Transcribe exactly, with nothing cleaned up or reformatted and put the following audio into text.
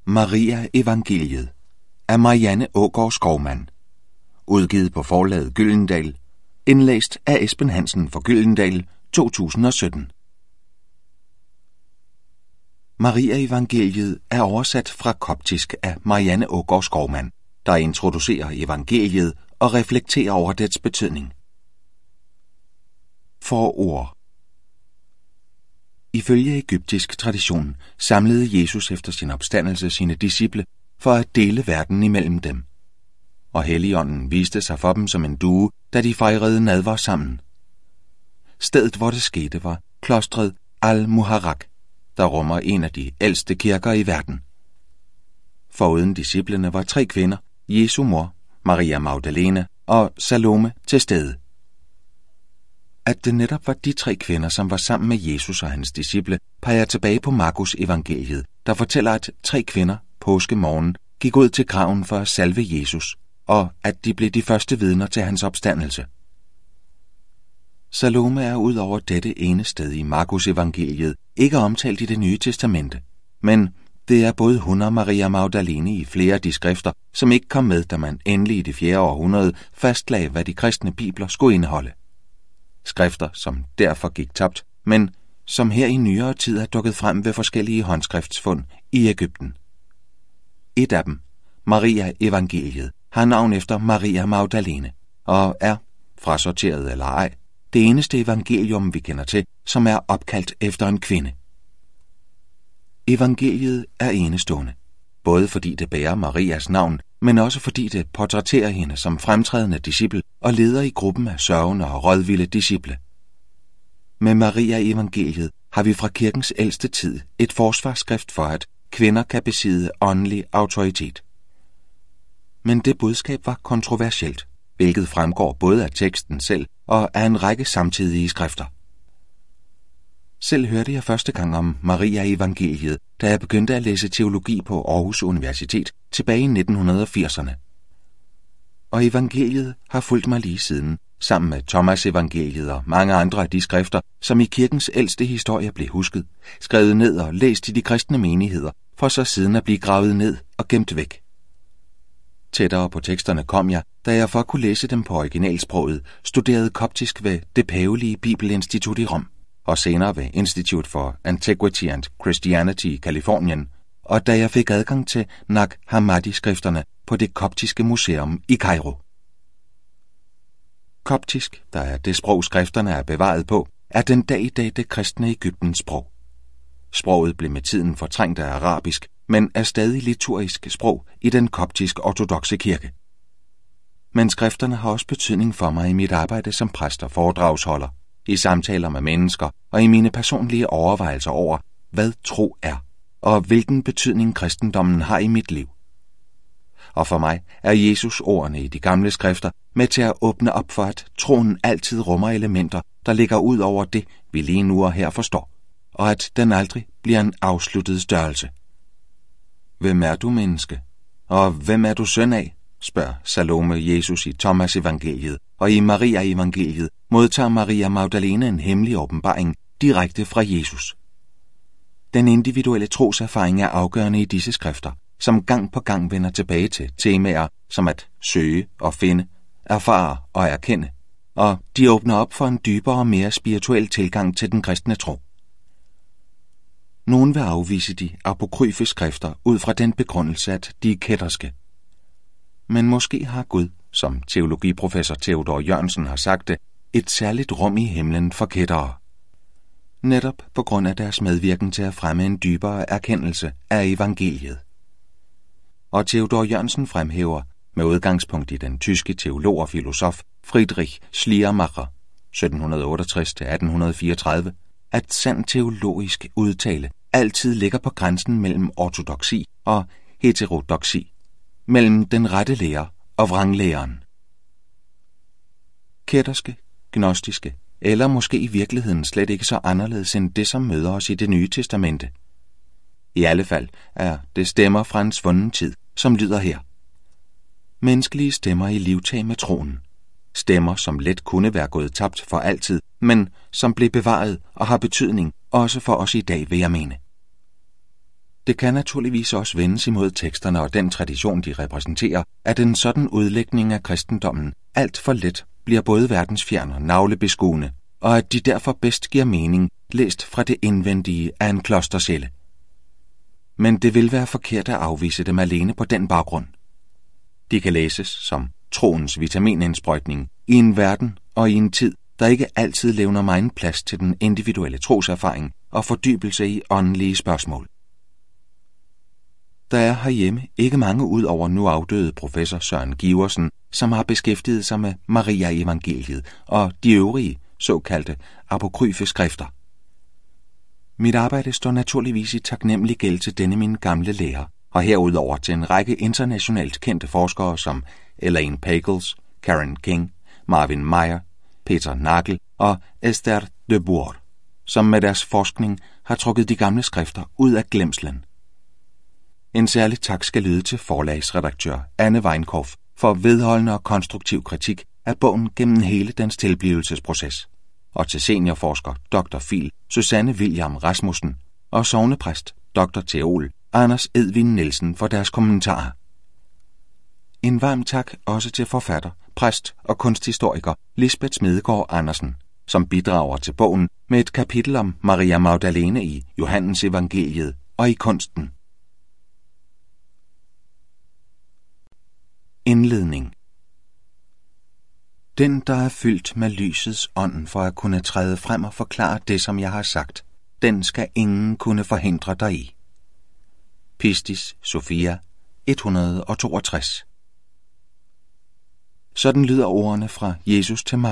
Maria Evangeliet af Marianne Aagaard Skovmann. Udgivet på forlaget Gyldendal. Indlæst af Esben Hansen for Gyldendal to tusind og sytten. Maria Evangeliet er oversat fra koptisk af Marianne Aagaard Skovmann, der introducerer evangeliet og reflekterer over dets betydning. Forord. Ifølge egyptisk tradition samlede Jesus efter sin opstandelse sine disciple for at dele verden imellem dem. Og Helligånden viste sig for dem som en due, da de fejrede nadver sammen. Stedet, hvor det skete, var klostret Al-Muharraq, der rummer en af de ældste kirker i verden. Foruden disciplene var tre kvinder, Jesu mor, Maria Magdalene og Salome, til stede. At det netop var de tre kvinder, som var sammen med Jesus og hans disciple, peger tilbage på Markus evangeliet, der fortæller, at tre kvinder påskemorgen gik ud til graven for at salve Jesus, og at de blev de første vidner til hans opstandelse. Salome er ud over dette ene sted i Markus evangeliet ikke omtalt i Det Nye Testamente, men det er både hun og Maria Magdalene i flere af de skrifter, som ikke kom med, da man endelig i det fjerde århundrede fastlagde, hvad de kristne bibler skulle indeholde. Skrifter, som derfor gik tabt, men som her i nyere tid er dukket frem ved forskellige håndskriftsfund i Egypten. Et af dem, Maria Evangeliet, har navn efter Maria Magdalene og er, frasorteret eller ej, det eneste evangelium, vi kender til, som er opkaldt efter en kvinde. Evangeliet er enestående, både fordi det bærer Marias navn, men også fordi det portrætterer hende som fremtrædende disciple og leder i gruppen af sørgende og rådvilde disciple. Med Maria Evangeliet har vi fra kirkens ældste tid et forsvarsskrift for, at kvinder kan besidde åndelig autoritet. Men det budskab var kontroversielt, hvilket fremgår både af teksten selv og af en række samtidige skrifter. Selv hørte jeg første gang om Maria Evangeliet, da jeg begyndte at læse teologi på Aarhus Universitet tilbage i nitten firserne. Og evangeliet har fulgt mig lige siden, sammen med Thomas evangeliet og mange andre af de skrifter, som i kirkens ældste historie blev husket, skrevet ned og læst i de kristne menigheder, for så siden at blive gravet ned og gemt væk. Tættere på teksterne kom jeg, da jeg for at kunne læse dem på originalsproget studerede koptisk ved det pavelige Bibelinstitut i Rom, og senere ved Institute for Antiquity and Christianity i Californien, og da jeg fik adgang til Nag Hammadi-skrifterne på det koptiske museum i Kairo. Koptisk, der er det sprog skrifterne er bevaret på, er den dag i dag det kristne Egyptens sprog. Sproget blev med tiden fortrængt af arabisk, men er stadig liturgisk sprog i den koptisk-ortodokse kirke. Men skrifterne har også betydning for mig i mit arbejde som præst og foredragsholder, i samtaler med mennesker og i mine personlige overvejelser over, hvad tro er, og hvilken betydning kristendommen har i mit liv. Og for mig er Jesus ordene i de gamle skrifter med til at åbne op for, at troen altid rummer elementer, der ligger ud over det, vi lige nu og her forstår, og at den aldrig bliver en afsluttet størrelse. Hvem er du, menneske? Og hvem er du søn af? Spørger Salome Jesus i Thomas evangeliet, og i Maria evangeliet modtager Maria Magdalene en hemmelig åbenbaring direkte fra Jesus. Den individuelle troserfaring er afgørende i disse skrifter, som gang på gang vender tilbage til temaer som at søge og finde, erfare og erkende, og de åbner op for en dybere og mere spirituel tilgang til den kristne tro. Nogen vil afvise de apokryfe skrifter ud fra den begrundelse, at de er kætterske. Men måske har Gud, som teologiprofessor Theodor Jørgensen har sagt det, et særligt rum i himlen for kættere. Netop på grund af deres medvirken til at fremme en dybere erkendelse af evangeliet. Og Theodor Jørgensen fremhæver, med udgangspunkt i den tyske teolog og filosof Friedrich Schleiermacher sytten otteogtres til atten fireogtredive, at sand teologisk udtale altid ligger på grænsen mellem ortodoksi og heterodoksi, mellem den rette lærer og vranglæren. Kætterske, gnostiske, eller måske i virkeligheden slet ikke så anderledes end det, som møder os i Det Nye Testamente. I alle fald er det stemmer fra en svunden tid, som lyder her. Menneskelige stemmer i livtag med troen. Stemmer, som let kunne være gået tabt for altid, men som blev bevaret og har betydning også for os i dag, vil jeg mene. Det kan naturligvis også vendes imod teksterne og den tradition, de repræsenterer, at en sådan udlægning af kristendommen alt for let bliver både verdensfjern og navlebeskuende, og at de derfor bedst giver mening læst fra det indvendige af en klostercelle. Men det vil være forkert at afvise dem alene på den baggrund. De kan læses som troens vitaminindsprøjtning i en verden og i en tid, der ikke altid levner megen plads til den individuelle troserfaring og fordybelse i åndelige spørgsmål. Der er herhjemme ikke mange ud over nu afdøde professor Søren Giversen, som har beskæftiget sig med Maria-evangeliet og de øvrige såkaldte apokryfe skrifter. Mit arbejde står naturligvis i taknemmelig gæld til denne min gamle lærer, og herudover til en række internationalt kendte forskere som Elaine Pagels, Karen King, Marvin Meyer, Peter Nagel og Esther de Boer, som med deres forskning har trukket de gamle skrifter ud af glemslen. En særlig tak skal lyde til forlagsredaktør Anne Weinkauf for vedholdende og konstruktiv kritik af bogen gennem hele dens tilblivelsesproces, og til seniorforsker doktor Phil Susanne William Rasmussen og sognepræst doktor teol Anders Edvin Nielsen for deres kommentarer. En varm tak også til forfatter, præst og kunsthistoriker Lisbeth Smedegaard Andersen, som bidrager til bogen med et kapitel om Maria Magdalene i Johannes evangeliet og i kunsten. Indledning. Den, der er fyldt med lysets ånd for at kunne træde frem og forklare det, som jeg har sagt, den skal ingen kunne forhindre dig i. Pistis Sophia et hundrede og toogtres. Sådan lyder ordene fra Jesus til Maria.